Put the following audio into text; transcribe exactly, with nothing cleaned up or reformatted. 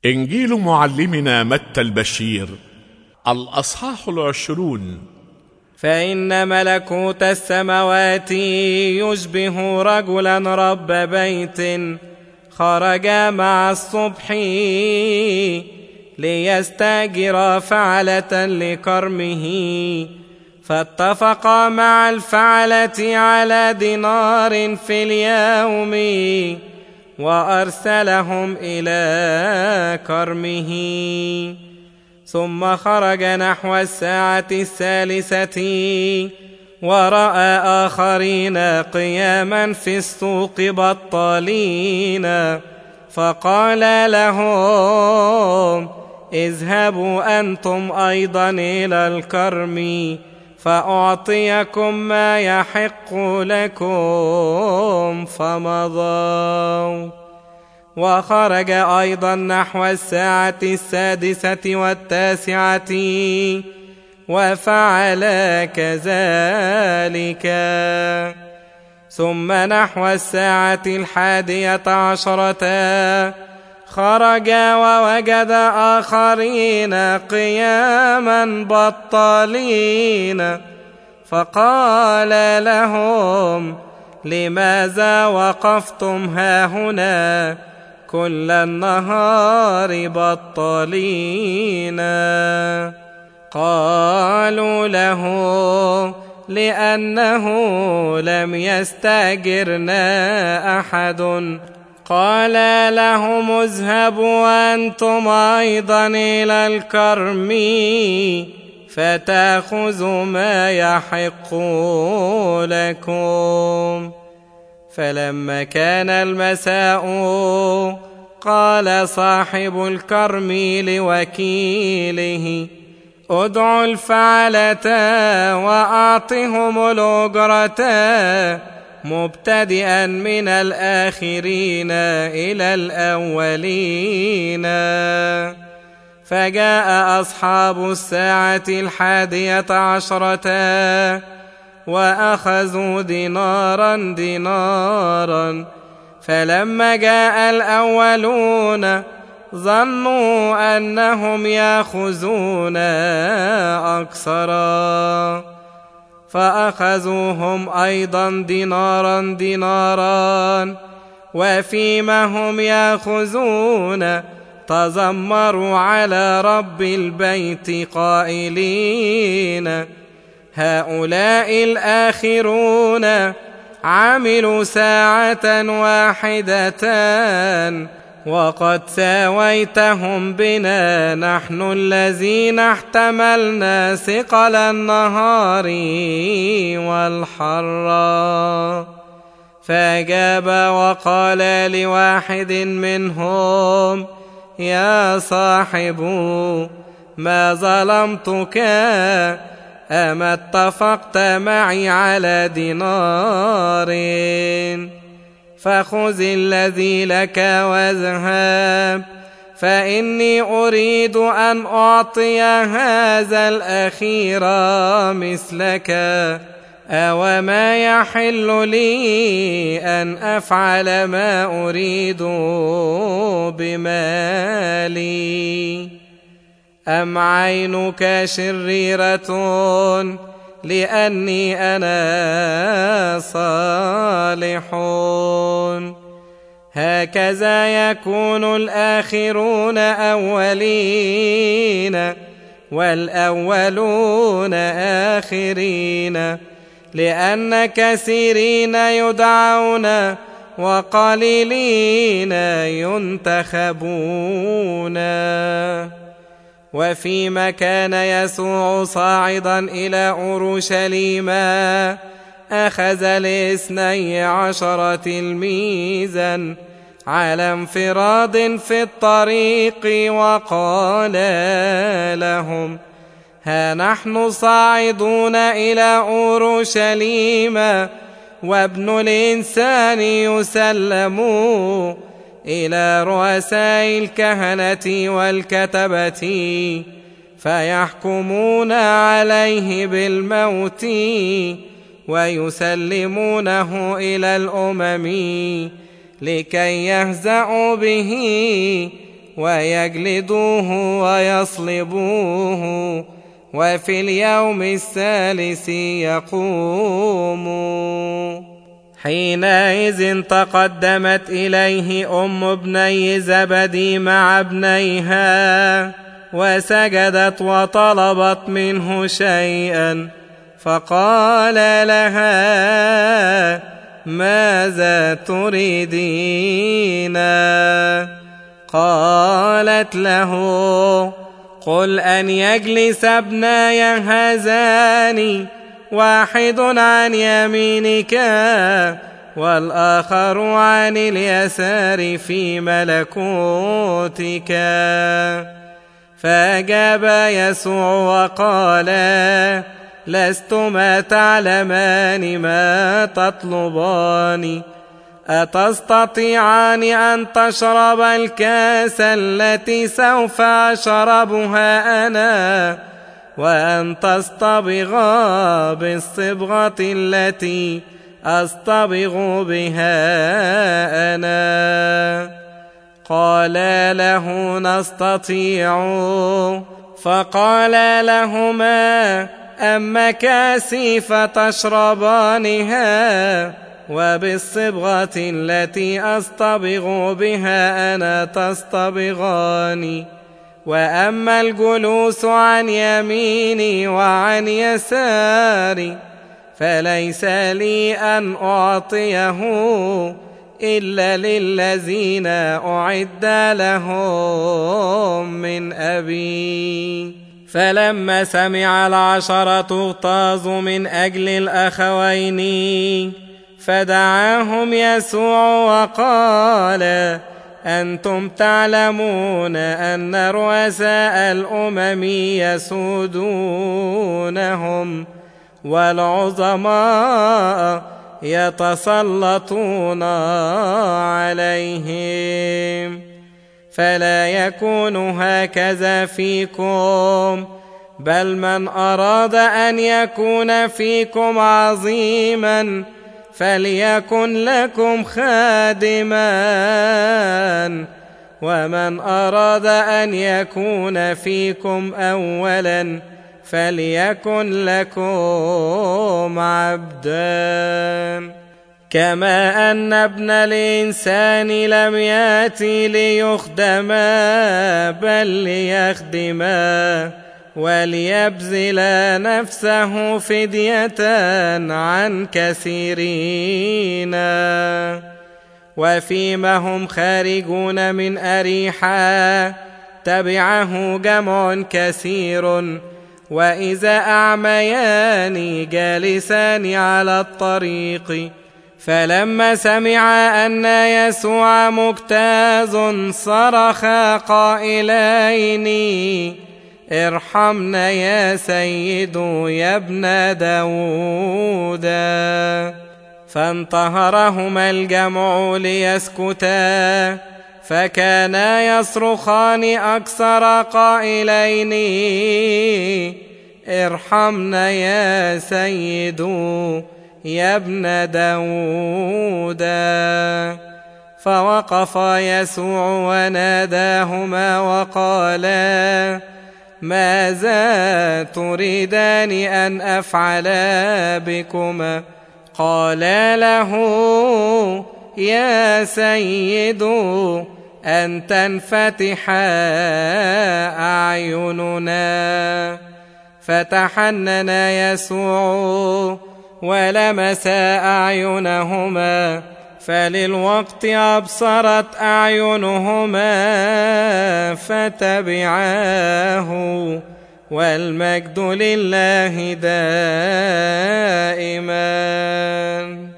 إنجيل معلمنا متى البشير الأصحاح العشرون. فإن ملكوت السماوات يشبه رجلا رب بيت خرج مع الصبح ليستأجر فعلة لكرمه، فاتفقا مع الفعلة على دينار في اليوم، وأرسلهم إلى كرمه. ثم خرج نحو الساعة الثالثة ورأى آخرين قياما في السوق بطالين، فقال لهم: اذهبوا أنتم أيضا إلى الكرم فأعطيكم ما يحق لكم، فمضوا. وخرج أيضا نحو الساعة السادسة والتاسعة وفعل كذلك. ثم نحو الساعة الحادية عشرة خرج ووجد آخرين قياما بطالين، فقال لهم: لماذا وقفتم هاهنا كل النهار بطالين؟ قالوا له: لأنه لم يستأجرنا أحد. قال لهم: اذهبوا أنتم أيضا إلى الكرم فتأخذوا ما يحق لكم. فلما كان المساء قال صاحب الكرم لوكيله: ادعوا الفعلة وأعطهم الأجرة مبتدئا من الآخرين إلى الأولين. فجاء أصحاب الساعة الحادية عشرة وأخذوا دينارا دينارا. فلما جاء الأولون ظنوا أنهم يأخذون أكثرا، فأخذوهم أيضا دينارا دينارا. وفيما هم يأخذون تذمروا على رب البيت قائلين: هؤلاء الآخرون عملوا ساعة واحدة وقد ساويتهم بنا نحن الذين احتملنا ثقل النهار والحر. فأجاب وقال لواحد منهم: يا صاحب، ما ظلمتك، أما اتفقت معي على دينار؟ فخذ الذي لك واذهب، فإني أريد أن أعطي هذا الأخير مثلك. أوما يحل لي أن أفعل ما أريد بمالي؟ أم عينك شريرة لأني أنا صالح؟ هكذا يكون الآخرون أولين والأولون آخرين، لأن كثيرين يدعون وقليلين ينتخبون. وفيما كان يسوع صاعدا إلى أورشليم أخذ الاثني عشر تلميذا على انفراد في الطريق، وقال لهم: ها نحن صاعدون إلى أورشليم، وابن الإنسان يسلم إلى رؤساء الكهنة والكتبة، فيحكمون عليه بالموت ويسلمونه إلى الأمم لكي يهزأوا به ويجلدوه ويصلبوه، وفي اليوم الثالث يقوم. حينئذ تقدمت إليه أم ابني زبدي مع ابنيها، وسجدت وطلبت منه شيئا، فقال لها: ماذا تريدين؟ قالت له: قل أن يجلس ابناي هذان، واحد عن يمينك والآخر عن اليسار في ملكوتك. فأجاب يسوع وقال: لستما تعلمان ما تطلبان. أتستطيعان أن تشرب الكاس التي سوف أشربها أنا، وأن تصطبغا بالصبغة التي أصطبغ بها أنا؟ قال له: نستطيع. فقال لهما: أما كاسي فتشربانها، وبالصبغة التي أصطبغ بها أنا تصطبغان، وأما الجلوس عن يميني وعن يساري فليس لي أن أعطيه إلا للذين أعد لهم من أبي. فلما سمع العشرة اغتاظوا من أجل الأخوين، فدعاهم يسوع وقال: أنتم تعلمون أن رؤساء الأمم يسودونهم، والعظماء يتسلطون عليهم، فلا يكون هكذا فيكم، بل من أراد أن يكون فيكم عظيما فليكن لكم خادما، ومن أراد أن يكون فيكم أولا فليكن لكم عبدا. كما أن ابن الإنسان لم يأتي ليخدم بل ليخدم وليبذل نفسه فدية عن كثيرين. وفيما هم خارجون من أريحا تبعه جمع كثير، وإذا أعميان جالسان على الطريق، فلما سمع أن يسوع مجتاز صرخ قائلين: ارحمنا يا سيد يا ابن داود. فانتهرهما الجمع ليسكتا، فكانا يصرخان أكثر قائلين: ارحمنا يا سيد يا ابن داود. فوقف يسوع وناداهما وقال: ماذا تريدان أن أفعل بكما؟ قال له: يا سيد أن تنفتح أعيننا. فتحنن يسوع ولمس أعينهما، فللوقت أبصرت أعينهما فتبعاه، والمجد لله دائما.